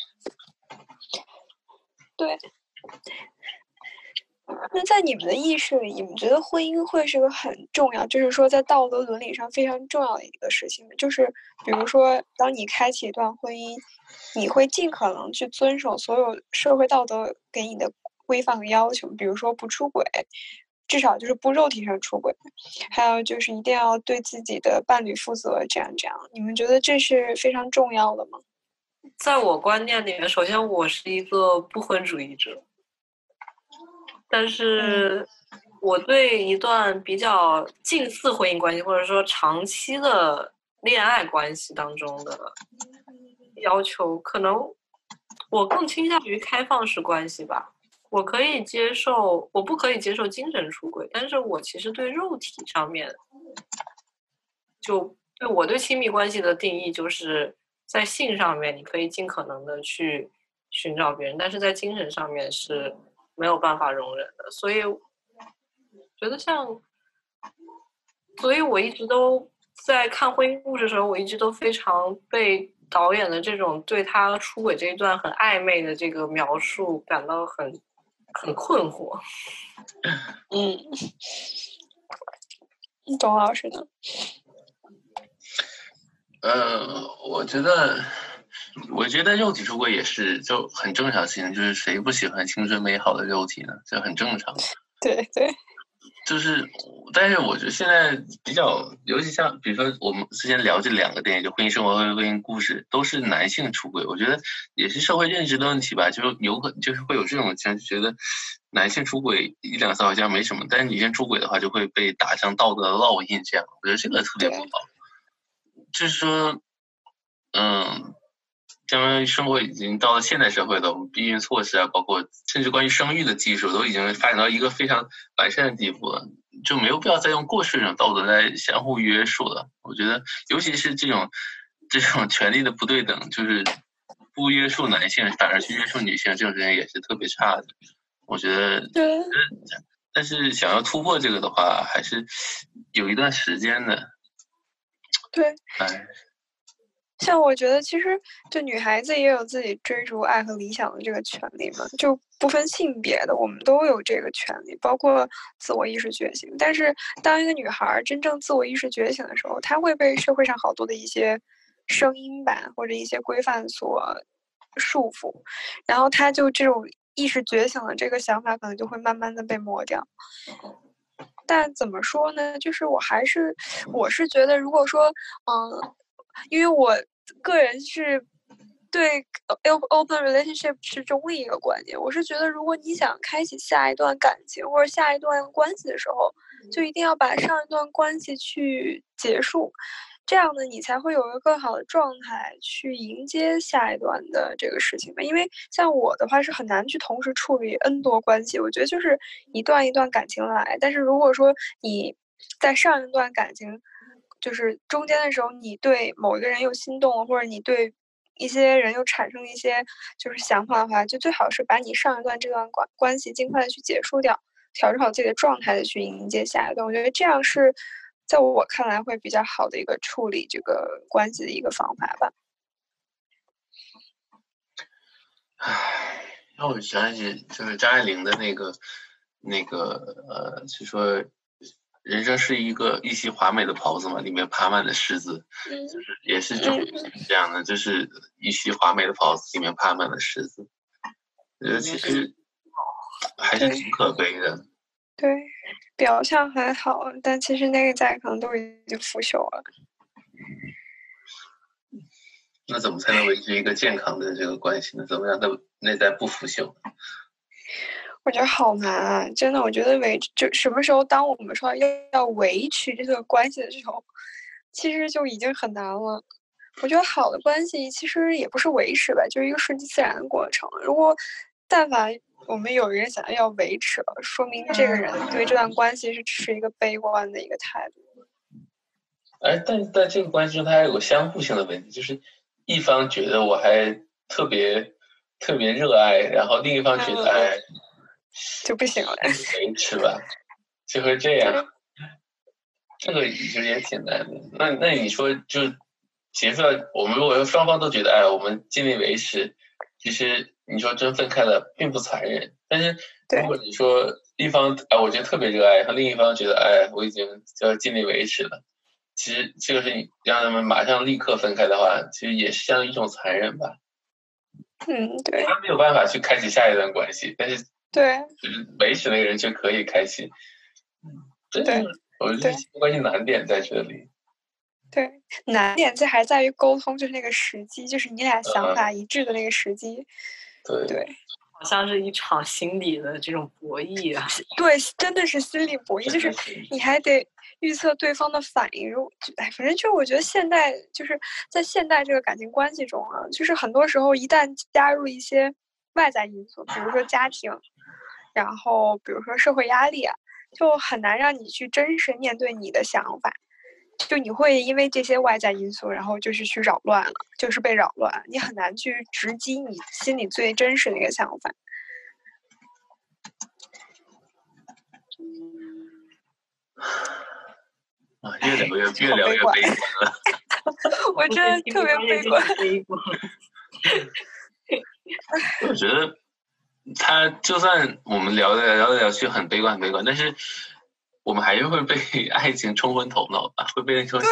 对。那在你们的意识里，你们觉得婚姻会是个很重要，就是说在道德伦理上非常重要的一个事情，就是比如说当你开启一段婚姻，你会尽可能去遵守所有社会道德给你的规范和要求，比如说不出轨，至少就是不肉体上出轨，还有就是一定要对自己的伴侣负责，这样，你们觉得这是非常重要的吗？ 在我观念里面，首先我是一个不婚主义者。但是我对一段比较近似婚姻关系，或者说长期的恋爱关系当中的要求，可能我更倾向于开放式关系吧。我不可以接受精神出轨，但是我其实对肉体上面，就对我对亲密关系的定义，就是在性上面你可以尽可能的去寻找别人，但是在精神上面是没有办法容忍的，所以觉得所以我一直都在看婚姻故事的时候，我一直都非常被导演的这种对他出轨这一段很暧昧的这个描述感到很很困惑。 董老师呢？ 我觉得肉体出轨也是就很正常的事情，就是谁不喜欢青春美好的肉体呢？这很正常。 对。 就是，但是我觉得现在比较，尤其像比如说我们之前聊这2个电影，就《婚姻生活》和《婚姻故事》，都是男性出轨。我觉得也是社会认知的问题吧，就是会有这种情况，就觉得男性出轨1、2次好像没什么，但是女性出轨的话就会被打上道德的烙印，这样我觉得这个特别不好。就是说，相当于生活已经到了现代社会了，我们避孕措施啊，包括甚至关于生育的技术都已经发展到一个非常完善的地步了，就没有必要再用过去这种道德来相互约束了。我觉得，尤其是这种权利的不对等，就是不约束男性，反而去约束女性，这种事情也是特别差的。我觉得，但是想要突破这个的话，还是有一段时间的。 对。像我觉得其实就女孩子也有自己追逐爱和理想的这个权利嘛，就不分性别的，我们都有这个权利，包括自我意识觉醒。但是当一个女孩真正自我意识觉醒的时候，她会被社会上好多的一些声音吧或者一些规范所束缚，然后她就这种意识觉醒的这个想法可能就会慢慢的被磨掉。但怎么说呢，就是我是觉得如果说因为我个人是对 open relationship 是中立一个观点，我是觉得如果你想开启下一段感情或者下一段关系的时候，就一定要把上一段关系去结束，这样呢你才会有一个更好的状态去迎接下一段的这个事情吧。因为像我的话是很难去同时处理 N 多关系，我觉得就是一段一段感情来，但是如果说你在上一段感情就是中间的时候，你对某一个人有心动，或者你对一些人又产生一些就是想法的话，就最好是把你上一段这段关系尽快的去结束掉，调整好自己的状态的去迎接下一段。我觉得这样是在我看来会比较好的一个处理这个关系的一个方法吧。 让我想起就是张爱玲的那个就说人生是一袭华美的袍子嘛，里面爬满了虱子，就是也是这样的，就是一袭华美的袍子里面爬满了虱子。我觉得其实还是挺可悲的。 对，表象还好，但其实内在可能都已经腐朽了。 那怎么才能维持一个健康的这个关系呢？怎么让它内在不腐朽？ 我觉得好难啊，真的。我觉得就什么时候，当我们说要维持这个关系的时候，其实就已经很难了。我觉得好的关系其实也不是维持吧，就是一个顺其自然的过程。如果但凡我们有人想要维持了，说明这个人对这段关系是持一个悲观的一个态度。 但在这个关系中，它还有个相互性的问题，就是一方觉得我还特别热爱，然后另一方觉得就不行了， 维持吧，就会这样。这个其实也挺难的。那你说就结束了，我们如果说双方都觉得我们尽力维持，其实你说真分开了并不残忍。但是如果你说一方我觉得特别热爱，然后另一方觉得我已经要尽力维持了，其实这个是你让他们马上立刻分开的话，其实也是像一种残忍吧。 对。 他没有办法去开启下一段关系，但是对， 就是维持那个人却可以开启。 对， 我觉得关系难点在这里。 对，难点还在于沟通，就是那个时机，就是你俩想法一致的那个时机。对， 好像是一场心理的这种博弈啊。 对，真的是心理博弈，就是你还得预测对方的反应。反正就我觉得就是在现代这个感情关系中啊，就是很多时候一旦加入一些外在因素，比如说家庭，然后比如说社会压力啊，就很难让你去真实面对你的想法。就你会因为这些外在因素，然后就是去扰乱了，就是被扰乱，你很难去直击你心里最真实的一个想法。 越聊越悲观了。 我真的特别悲观。 我觉得他就算我们聊来聊去很悲观，但是我们还是会被爱情冲昏头脑吧，会被那种对，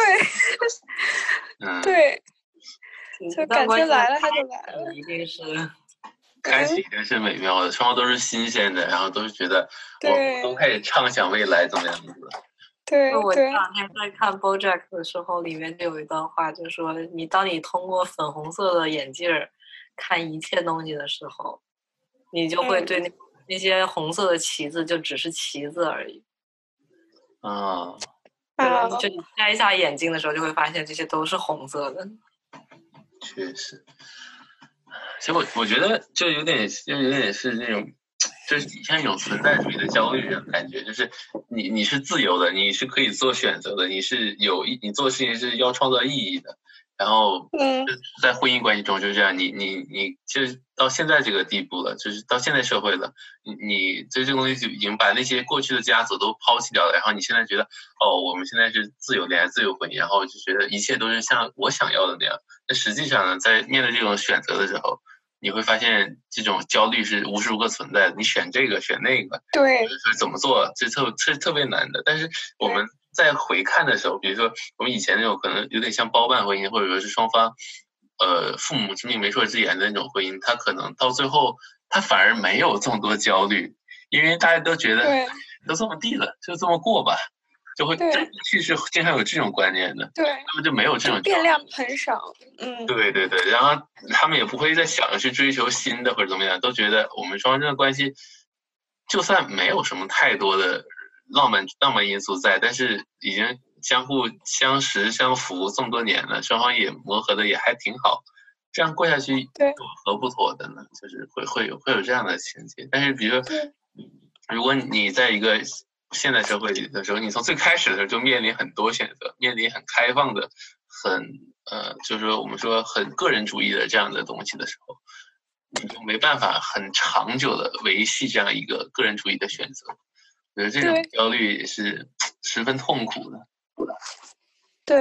对，就感觉来了他就来了， 一定是。 开始一定是美妙的，双方都是新鲜的，然后都是觉得我都开始畅想未来怎么样子。 对， 我这两天在看 BoJack 的时候，里面就有一段话，就是说，当你通过粉红色的眼镜看一切东西的时候，你就会对那些红色的旗子就只是旗子而已。就你摘下眼镜的时候，就会发现这些都是红色的。 确实。其实我觉得就有点是那种，就是像一种存在主义的焦虑这种感觉，就是你是自由的，你是可以做选择的，你做事情是要创造意义的，然后在婚姻关系中就是这样，你就是到现在这个地步了，就是到现在社会了，你这个东西就已经把那些过去的枷锁都抛弃掉了，然后你现在觉得我们现在是自由恋爱、自由婚姻，然后就觉得一切都是像我想要的那样。那实际上呢，在面对这种选择的时候，你会发现这种焦虑是无时无刻存在的。你选这个选那个， 对， 怎么做这是特别难的。但是我们在回看的时候，比如说我们以前那种可能有点像包办婚姻，或者说是双方父母之命媒妁之言的那种婚姻，他可能到最后他反而没有这么多焦虑，因为大家都觉得都这么地了，就这么过吧。就会去是经常有这种观念的， 对， 他们就没有这种变量很少， 对，然后他们也不会再想着去追求新的或者怎么样，都觉得我们双方这个关系，就算没有什么太多的浪漫因素在，但是已经相互相识相扶这么多年了，双方也磨合的也还挺好，这样过下去何不妥的呢？就是会有这样的情节。但是比如说，如果你在一个现代社会里的时候，你从最开始的时候就面临很多选择，面临很开放的，就是说我们说很个人主义的这样的东西的时候，你就没办法很长久的维系这样一个个人主义的选择。我觉得这种焦虑也是十分痛苦的。 对，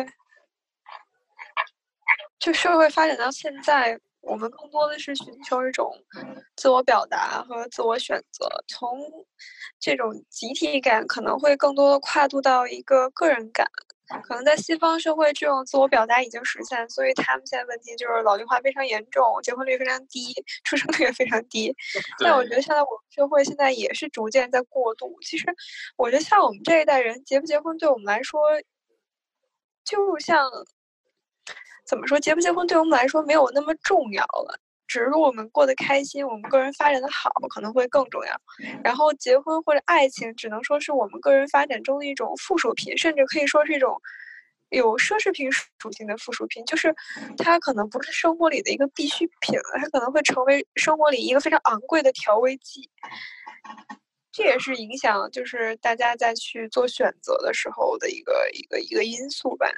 就社会发展到现在，我们更多的是寻求一种自我表达和自我选择，从这种集体感可能会更多的跨度到一个个人感。可能在西方社会，这种自我表达已经实现，所以他们现在问题就是老龄化非常严重，结婚率非常低，出生率也非常低。但我觉得现在我们社会现在也是逐渐在过渡。其实我觉得像我们这一代人结不结婚对我们来说，就像怎么说，结不结婚对我们来说没有那么重要了，只是我们过得开心，我们个人发展的好可能会更重要。然后结婚或者爱情只能说是我们个人发展中的一种附属品，甚至可以说是一种有奢侈品属性的附属品，就是它可能不是生活里的一个必需品了，它可能会成为生活里一个非常昂贵的调味剂。这也是影响就是大家在去做选择的时候的一个因素吧。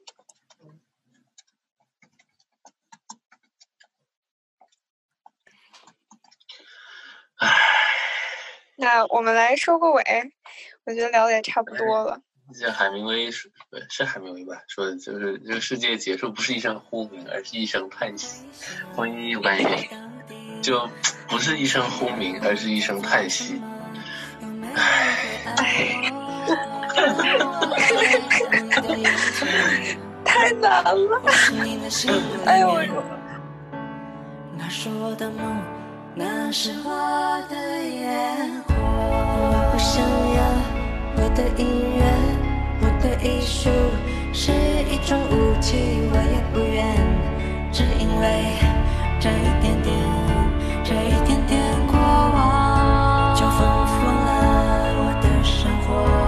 那我们来收个尾，我觉得聊的也差不多了。 像海明威是海明威吧，说的就是这个世界结束不是一声呼鸣，而是一声叹息。婚姻有关系，就不是一声轰鸣，而是一声叹息。 太难了。哎呦我说， 那是我的梦，那是我的烟火。我不想要我的音乐，我的艺术是一种武器，我也不愿，只因为这一点点过往，就丰富了我的生活。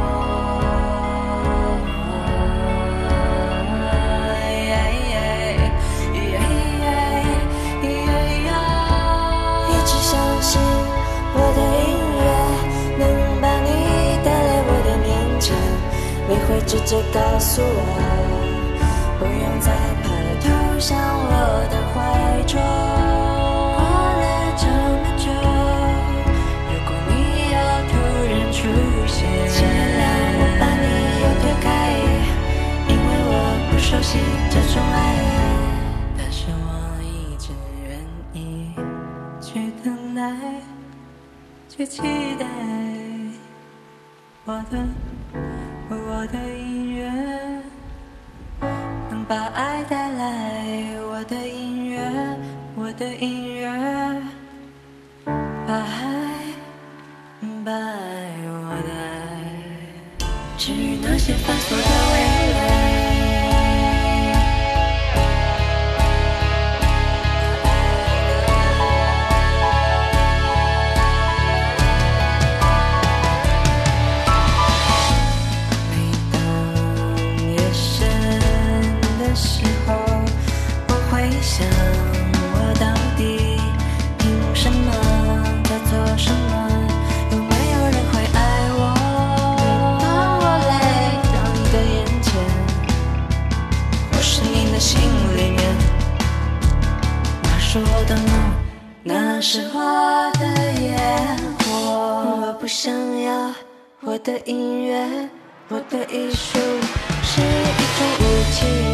一直相信我的音乐能把你带来我的面前，你会直接告诉我，不用再怕了，投向我的怀中。过了这么久，如果你要突然出现，请原谅我把你又推开，因为我不熟悉这种爱，但是我一直愿意去等待。 最期待。我的音乐能把爱带来，我的音乐把爱我的爱，治愈那些繁琐的未来。想我到底凭什么，在做什么？有没有人会爱我？当我来到你的眼前，或是你的心里面，那是我的梦，那是我的烟火。我不想要我的音乐，我的艺术是一种武器。